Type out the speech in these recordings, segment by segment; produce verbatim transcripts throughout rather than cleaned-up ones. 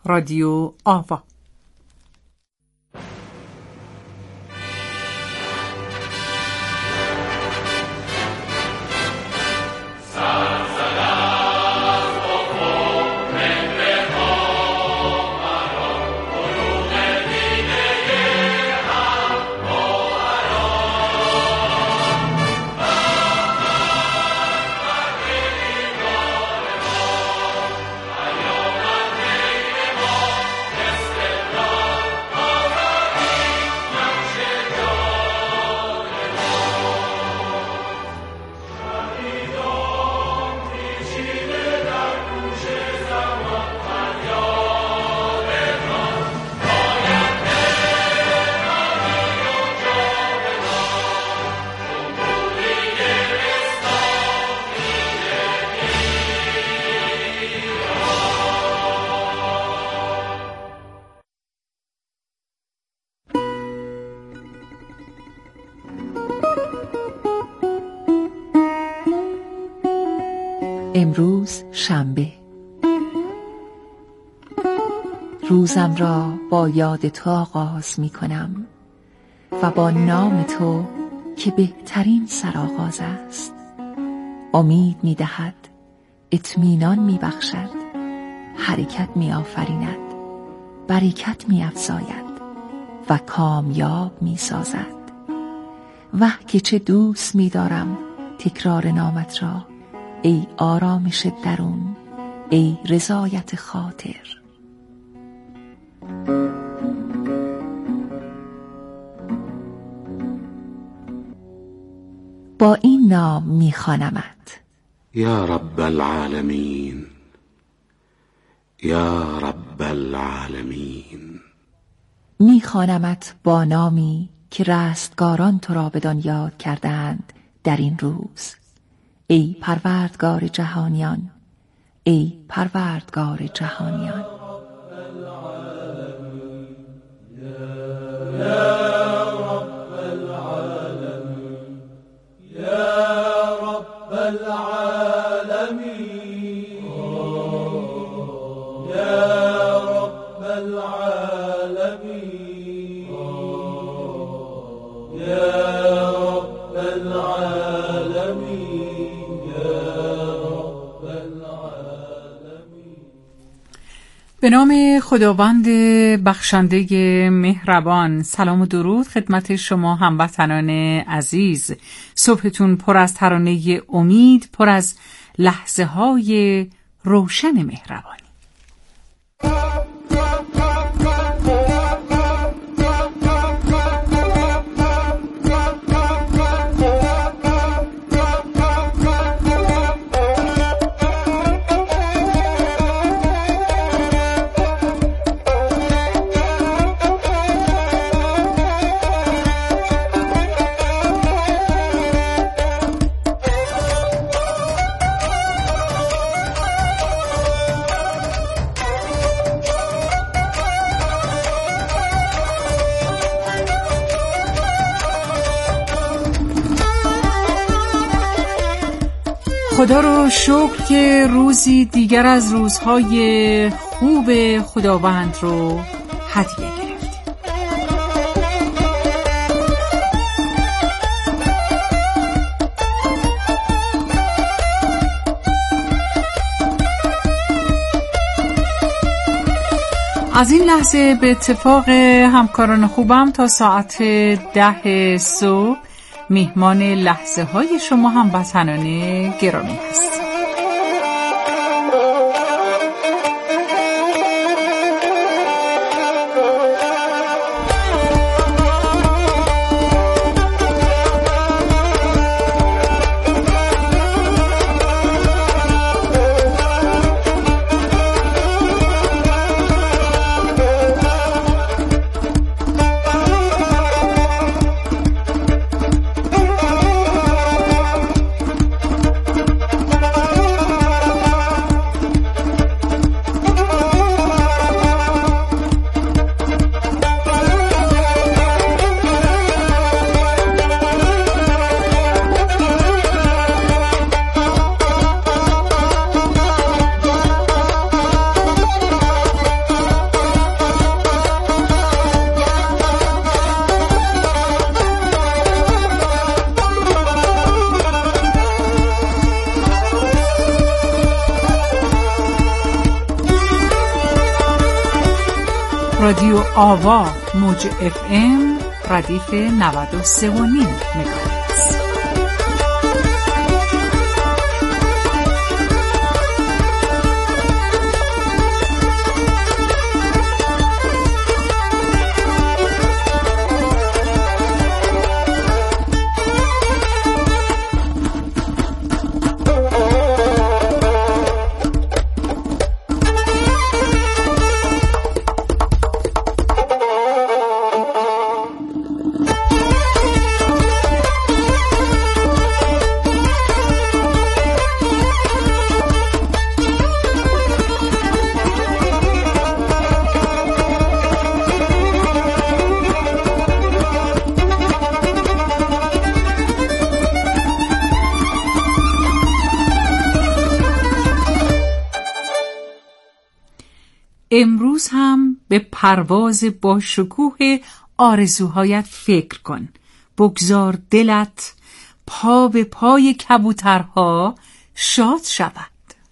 رادیو آوا. امروز شنبه. روزم را با یاد تو آغاز می کنم و با نام تو که بهترین سرآغاز است. امید می دهد، اطمینان می بخشد، حرکت می آفریند، برکت می افزاید و کامیاب می سازد. وه که چه دوست می دارم تکرار نامت را، ای آرامش درون، ای رضایت خاطر. با این نام می‌خوانمت: یا رب العالمین، یا رب العالمین. می‌خوانمت با نامی که رستگاران تو را بدان یاد کردند در این روز. ای پروردگار جهانیان، ای پروردگار جهانیان. به نام خداوند بخشنده مهربان. سلام و درود خدمت شما هموطنان عزیز. صبحتون پر از ترانه امید، پر از لحظه های روشن مهربانی. خدا رو شکر که روزی دیگر از روزهای خوب خداوند رو هدیه گرفتیم. از این لحظه به اتفاق همکاران خوبم تا ساعت ده صبح میهمان لحظه های شما هموطنان گرامی هست. رادیو آوا موج اف ام ردیف نود و سه و نیم مگاهرتز. امروز هم به پرواز با شکوه آرزوهایت فکر کن. بگذار دلت پا به پای کبوترها شاد شود.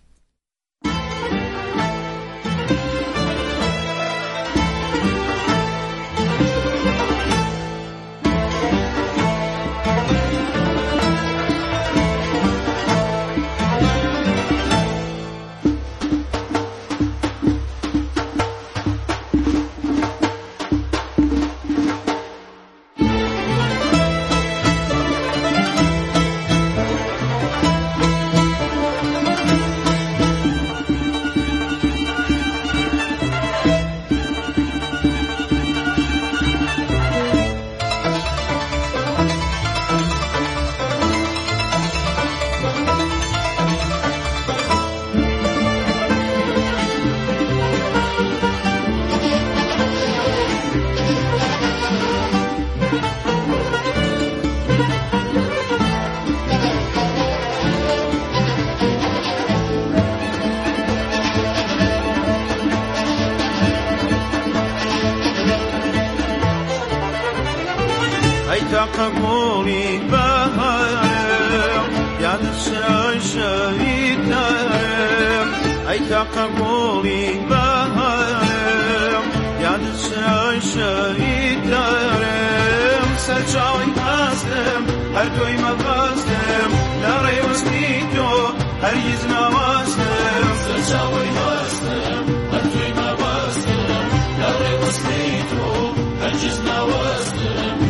قبولی بهارم یاد شهید دارم ای تا قبولی بهارم یاد شهید دارم سرچاوی هستم هر دوی مبستم ناری وستی تو هرگز نوستم سرچاوی هستم هر دوی مبستم ناری وستی تو هرگز نوستم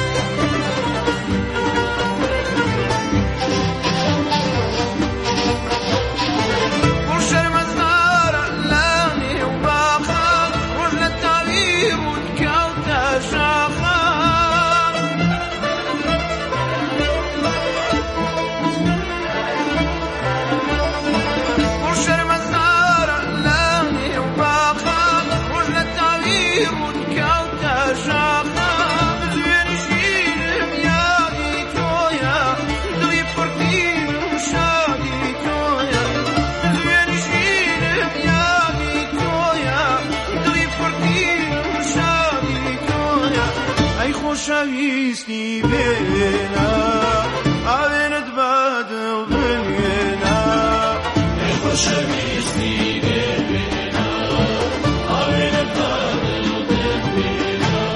شویستی بینا آوینت بدل بلینا ای خوشویستی بینا آوینت بدل بلینا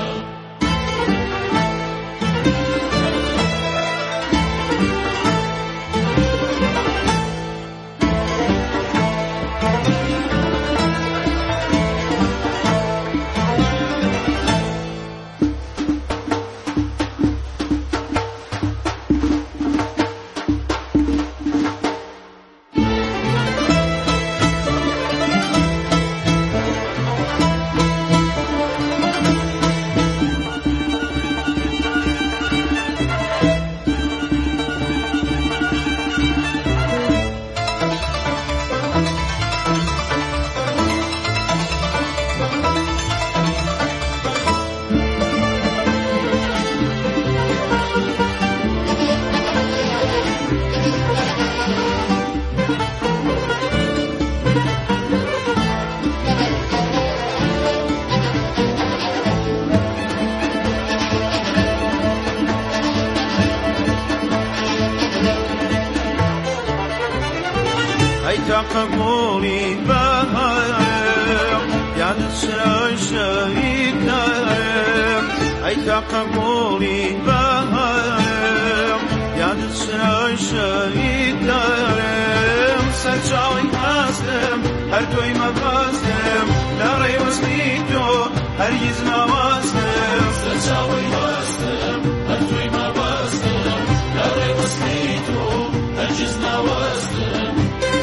ای تا قبولی بهارم یاد شهید شهید دارم ای تقبولی بهارم یاد سرای شهید دارم سرچاوی هستم هر توی مبستم لاری وصلی تو هرگز نوستم سرچاوی هستم هر توی مبستم لاری وصلی تو هرگز نوستم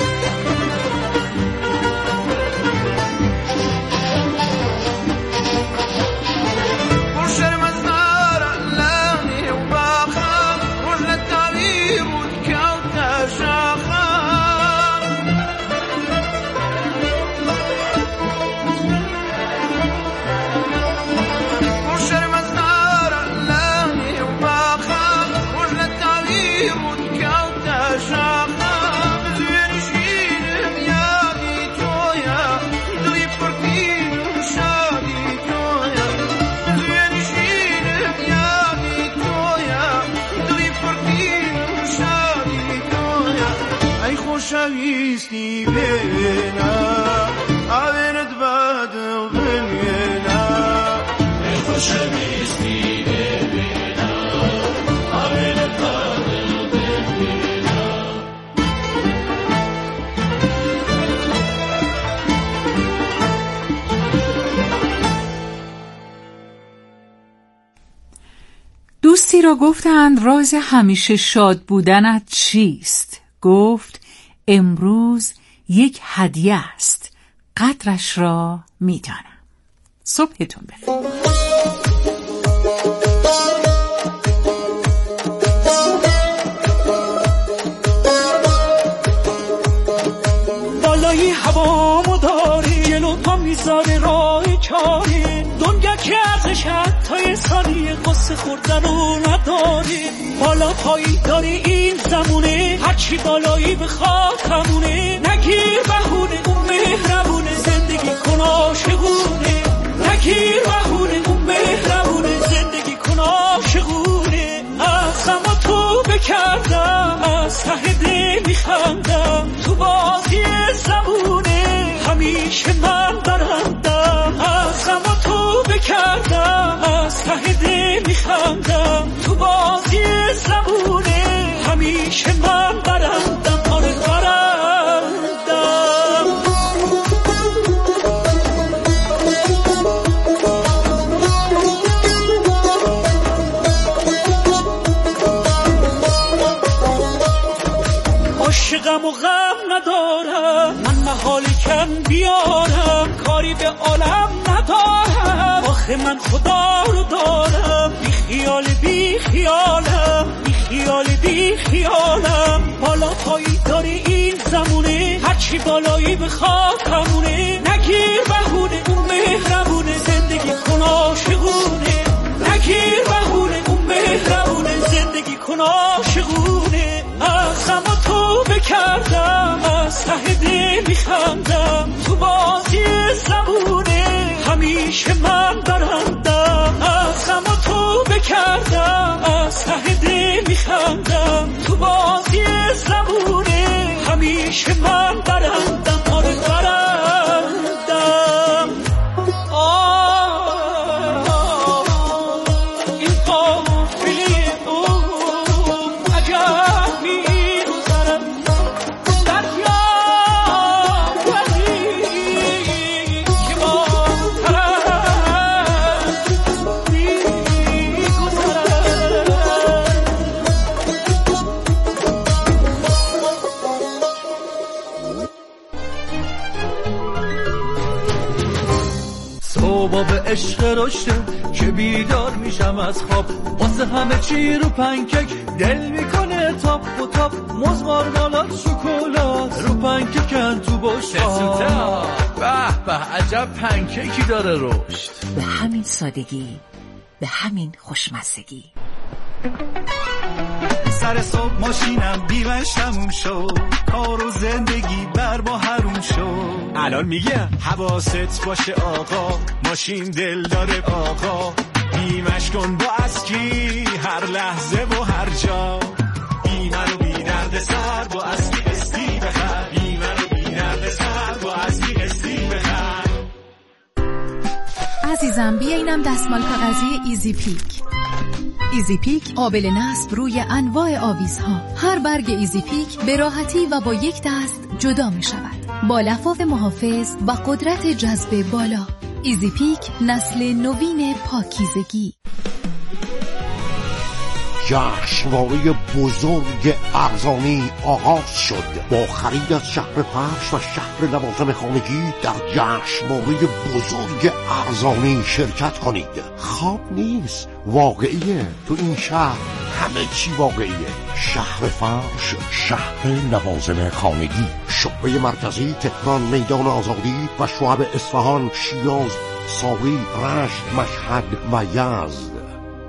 شویستی بینا آوینت بدل بلینا ای خوش شویستی بینا آوینت بدل بلینا دوستی را گفتند راز همیشه شاد بودنت چیست؟ گفت امروز یک هدیه است، قدرش را میدانم. صبحتون بخیر. بالای هوامو داری جلو پا میذاره راه چاری دنیا که ارزش حتی ثانیه قصه خوردن رو نداری بالا پایی داری این زمونه هرچی بالایی بخواد همونه نگیر بهونه اون مهربونه زندگی کن عاشقونه نگیر بهونه اون مهربونه زندگی کن عاشقونه از غم تو بکردم از ته دل میخندم تو بازی زمونه همیشه من برندم از غم تو بکردم از ته دل میخندم تو بازی زمونه همیشه من برندم آره برندم عاشقم و غم ندارم من محالی کن بیارم کاری به عالم ندارم آخه من خدا رو دارم بی خیال بی خیالم بی خیال بی خیالم بالا پایی داری این زمونه هرچی بالایی بخواد همونه نگیر بهونه اون مهربونه زندگی کن عاشقونه نگیر بهونه اون مهربونه زندگی کن عاشقونه از غم تو بکردم از ته دل میخندم تو بازی زمونه همیشه من برندم از غم تو بکردم از ته دل میخندم تو بازی زمونه همیشه من برندم آره برندم آه این قافله اوم عجب میگذرم دریا ولی که با طرف میگذرم صبح به عشق رشته که بیدار میشم از خواب واسه همه چی رو پنکک دل میکنه تاپ و تاپ موز مارمالاد شکلات رو پنککن تو بشقاب به به عجب پنککی داره رشد به همین سادگی به همین خوشمزگی سر صبح ماشینم بیمش تموم شد کار و زندگی بر با حروم شد الان میگم حواست باشه آقا ماشین دل داره آقا بیمش کن با اسکی هر لحظه و هر جا بیمه رو بی درد سر با اسکی استی بخر بیمه رو بی درد سر با اسکی استی بخر عزیزم بیا اینم دستمال کاغذی ایزی پیک. ایزی پیک قابل نصب روی انواع آویزها. هر برگ ایزی پیک به راحتی و با یک دست جدا می شود، با لفاف محافظ و قدرت جذب بالا. ایزی پیک نسل نوین پاکیزگی. جشنواره بزرگ ارزانی آغاز شد. با خرید از شهر فرش و شهر لوازم خانگی در جشنواره بزرگ ارزانی شرکت کنید. خواب نیست، واقعیه. تو این شهر همه چی واقعیه. شهر فرش، شهر لوازم خانگی، شعبه مرکزی تهران، میدان آزادی و شعب اصفهان، شیراز، ساری، رشت، مشهد و یزد.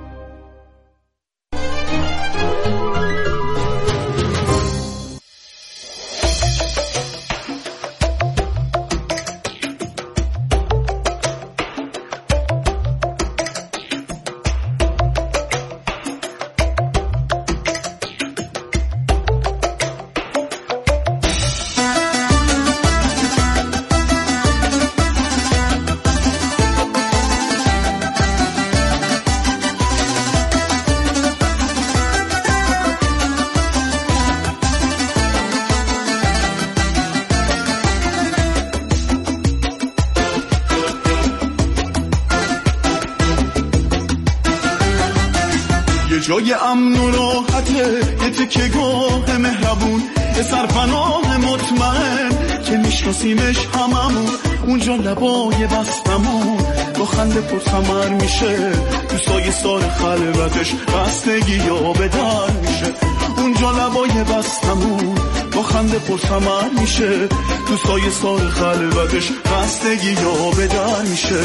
جای امن و راحته، یه تکه گاه مهربون، یه سرپناه مطمئن که میشناسیمش هممون. اونجا لبای بستمون با خنده پرثمر میشه، تو سایه سار خلوتش بستگی یا بدر میشه. اونجا لبای بستمون با خنده پرثمر میشه، تو سایه سار خلوتش بستگی یا بدر میشه.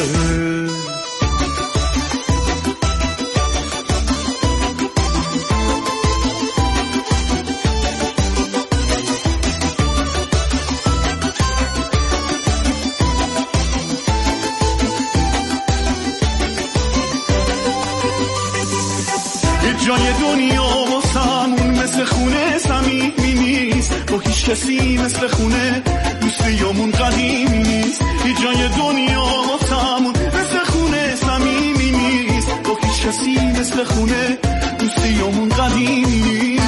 جای دنیا واسمون مثل خونه صمیمی نیست، با هیچ کسی مثل خونه دوستیامون قدیمی نیست. هیچ جای دنیا واسمون مثل خونه صمیمی نیست، با هیچ کسی مثل خونه دوستیامون قدیمی نیست.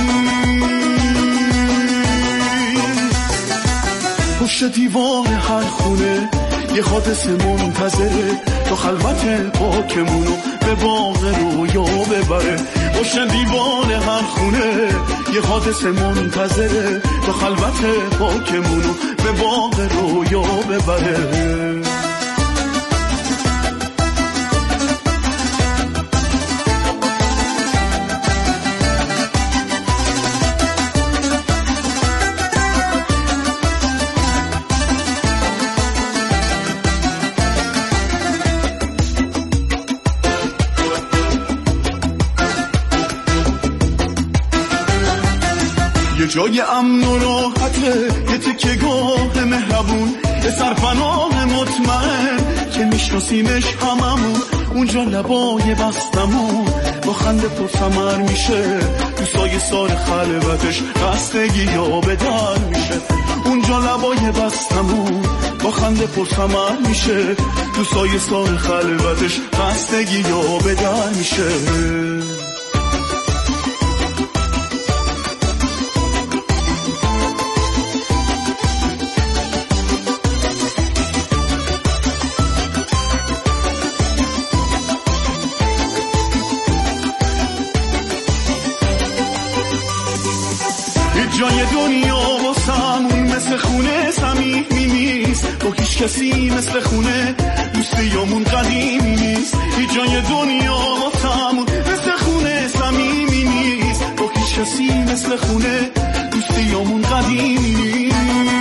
پشت دیوار هر خونه یه حادثه منتظره، تا خلوت پاکمونو به باغ رویا ببره. پشت دیوار هر خونه یه حادثه منتظره، تا خلوت پاکمونو به باغ رویا ببره. جای امن و راحته، یه تکه گاه مهربون، یه سرپناه مطمئن که میشناسیمش هممون. اونجا لبای بستمون با خنده پرثمر میشه، تو سایه سار خلوتش بستگی یا بدر میشه. اونجا لبای بستمون با خنده پرثمر میشه، تو سایه سار خلوتش بستگی یا بدر میشه. جای دنیا واسمون مثل خونه صمیمی نیست، با هیچ کسی مثل خونه دوستیامون قدیمی نیست. هیچ جای دنیا واسمون مثل خونه صمیمی نیست، با هیچ کسی مثل خونه دوستیامون قدیمی نیست.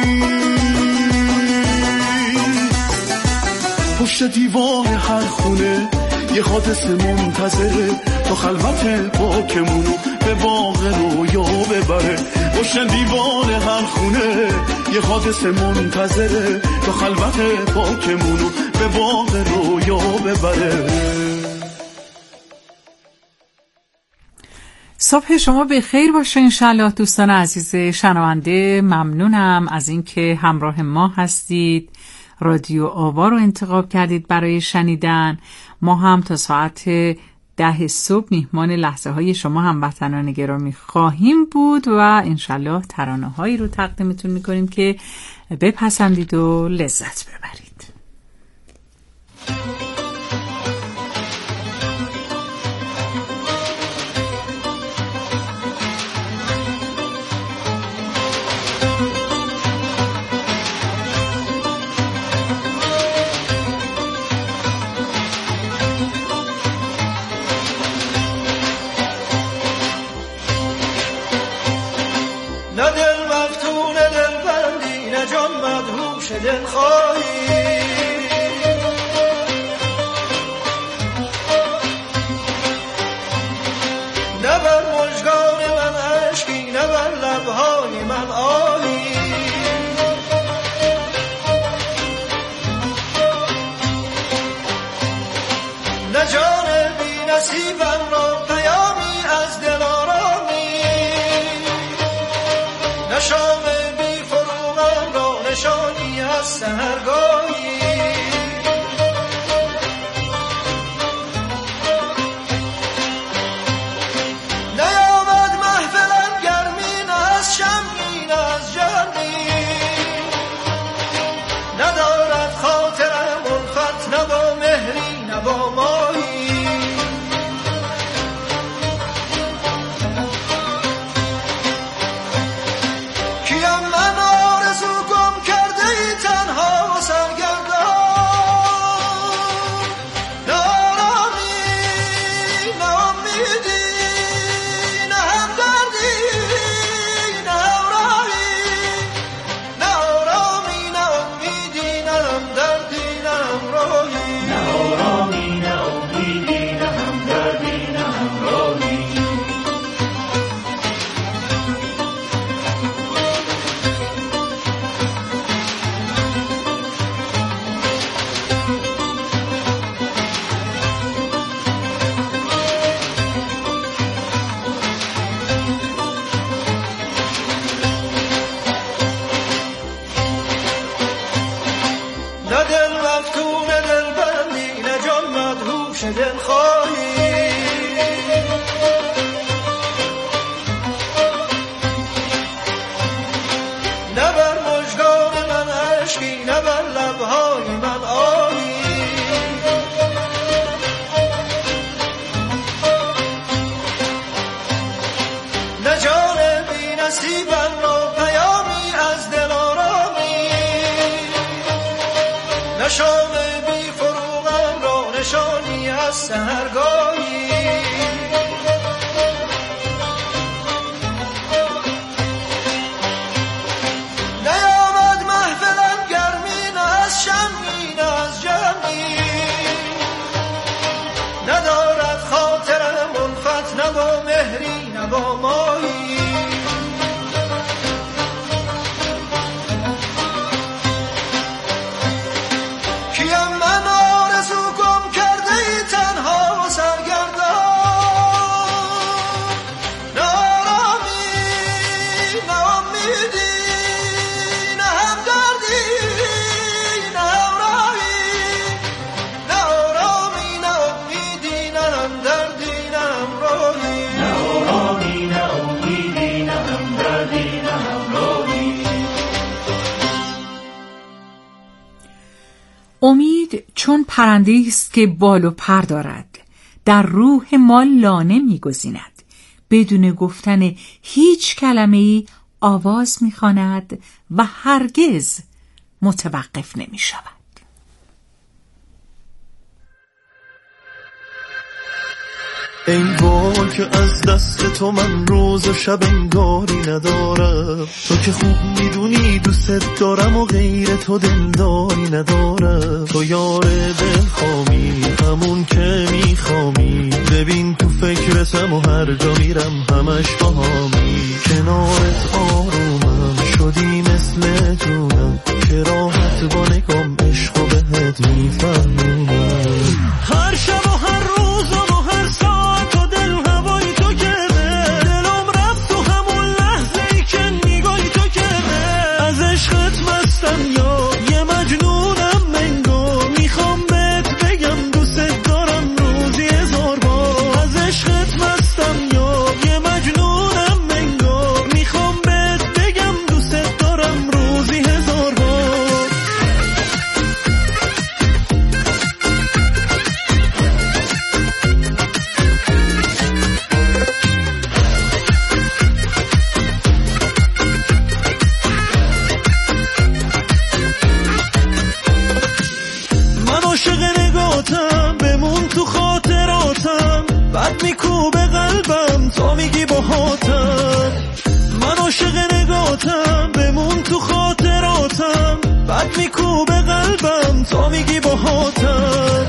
پشت دیوار هر خونه یه حادثه منتظره، تا خلوت پاکمونو به باغ رویا ببره. پشت دیوار هر خونه یه حادثه منتظره، تا خلوت پاکمونو به باغ رویا ببره. صبح شما به خیر باشه انشالله دوستان عزیز شنونده. ممنونم از اینکه همراه ما هستید رادیو آوا رو انتخاب کردید برای شنیدن. ما هم تا ساعت ده صبح میهمان لحظه های شما هموطنان گرامی خواهیم بود و انشالله ترانه هایی رو تقدیمتون میکنیم که بپسندید و لذت ببرید. دل خواهی نه بر مژگان من عشقی نه بر لبهای من آهی نه جان بی نصیبم را پیامی از دل آرامی نه شام بی فروغم را نشانی از سحرگاهی نیامد محفلم گرمی نه از شمعی نه از جرمی ندارد خاطرم الفت نه با مهری نه با ماهی کیم من آرزو گم کرده ای تنها و سرگردان نه آرامی نه امیدی نه همدردی نه همراهی نه آرامی نه امیدی نه همدردی نه همراهی نه آرامی نه امیدی نه همدردی نه همراهی نه دل مفتون دل بندی نه جان مدهوش دل خواهی نه بر مژگان من عشقی نه بر لبهای من آهی نه جان بی نصیبم را پیامی از دل آرامی نه شام بی فروغم را نشانی از سحرگاهی نیامد محفلم گرمی نه از شمعی نه از جرمی ندارد خاطرم الفت نه با مهری نه با ماهی کیم من آرزو گم کرده ای تنها و سرگردان نه آرامی نه امیدی نه همدردی نه همراهی نه آرامی نه امیدی نه همدردی نه همراهی نه آرامی نه امیدی نه همدردی نه همراهی امید چون پرنده‌ای است که بال و پر دارد، در روح ما لانه می‌گزیند، بدون گفتن هیچ کلمه‌ای آواز می‌خواند و هرگز متوقف نمی‌شود. ای وای که از دست تو من روز و شب انگاری ندارم، تو که خوب میدونی دوست دارم و غیر تو دلداری ندارم. تو یار دلخوامی همون که میخوامی، ببین تو فکرتم و هر جا میرم همش باهامی. کنارت آرومم شدی مثل جونم، که راحت با نگام عشق و بهت میفهمونم. هر شب و هر روز و هر ساعت و دل هوای تو کرده، دلم رفت تو همون لحظه ای که نگاهی تو کرده. از عشقت مستم یا یه مجنونم بد میکوبه قلبم تا میگی باهاتم، من عاشق نگاتم بمون تو خاطراتم، بد میکوبه قلبم تا میگی باهاتم.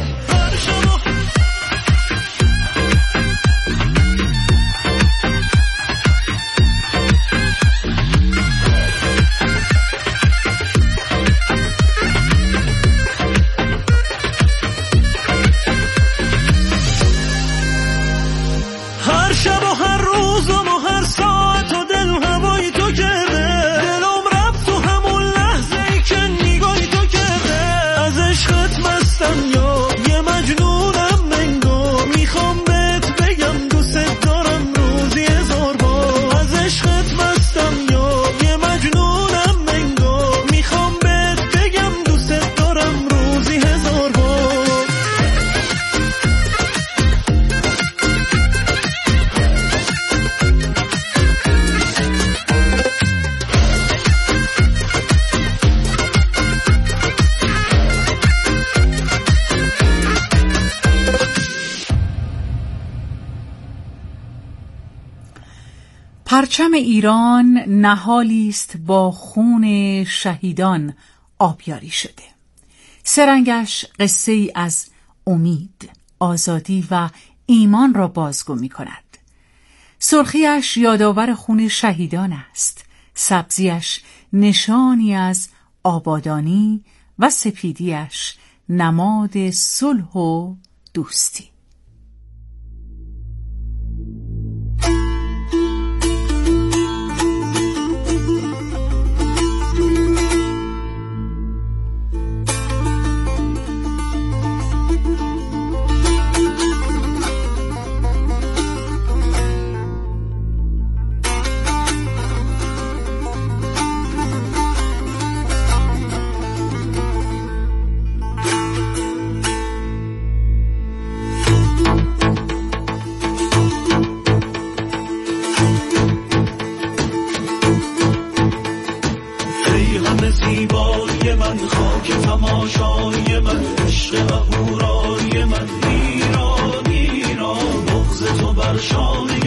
هر شب و هر روزم و هر ساعت و دل هوای تو کرده، دلم رفت تو همون لحظه ای که نگاهی تو کرده. از عشقت مستم یا یه مجنونم منگو، میخوام بهت بگم دوست دارم روزی هزار بار. از عشقت مستم یا یه مجنونم منگو، میخوام بهت بگم دوست دارم روزی هزار بار. پرچم ایران نهالی است با خون شهیدان آبیاری شده. سرنگش قصه ای از امید، آزادی و ایمان را بازگو می کند. سرخیش یادآور خون شهیدان است، سبزیش نشانی از آبادانی و سپیدیش نماد صلح و دوستی. زیبای من، خاک تماشای من، عشق و هورای من، ایران ایران بغض تو بر شانه